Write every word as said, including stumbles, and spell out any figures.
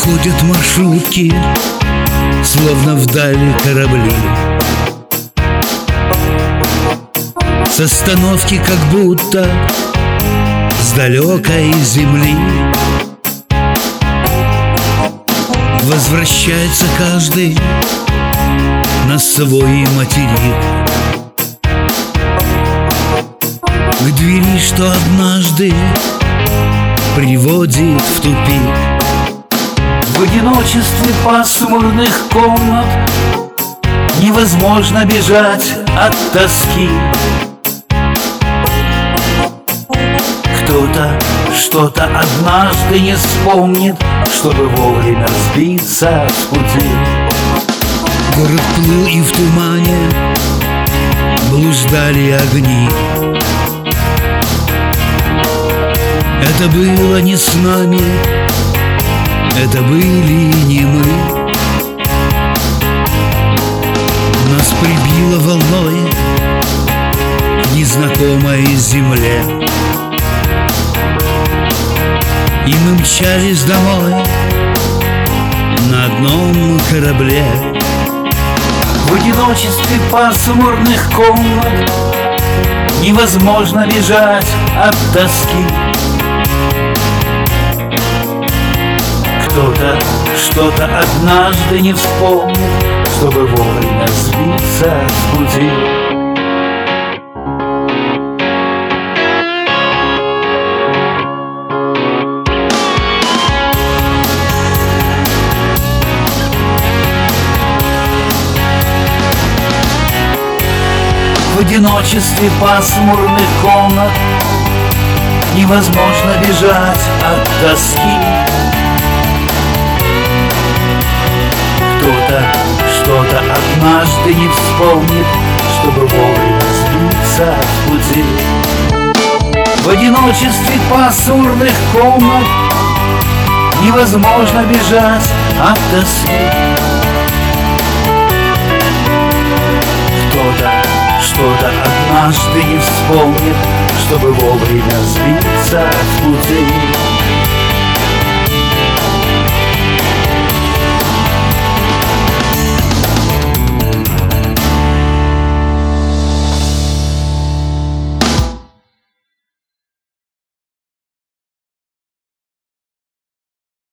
Уходят маршрутки, словно вдали корабли. С остановки как будто с далекой земли возвращается каждый на свой материк, к двери, что однажды приводит в тупик. В одиночестве пасмурных комнат невозможно бежать от тоски. Кто-то что-то однажды не вспомнит, чтобы вовремя сбиться с пути. Город плыл, и в тумане блуждали огни. Это было не с нами, это были не мы. Нас прибило волной к незнакомой земле, и мы мчались домой на одном корабле. В одиночестве пасмурных комнат невозможно бежать от тоски. Кто-то что-то однажды не вспомнит, чтобы вовремя сбиться с пути. В одиночестве пасмурных комнат невозможно бежать от тоски. Кто-то что-то однажды не вспомнит, чтобы вовремя сбиться с пути. В одиночестве пасмурных комнат невозможно бежать от тоски. Кто-то что-то однажды не вспомнит, чтобы вовремя сбиться с пути.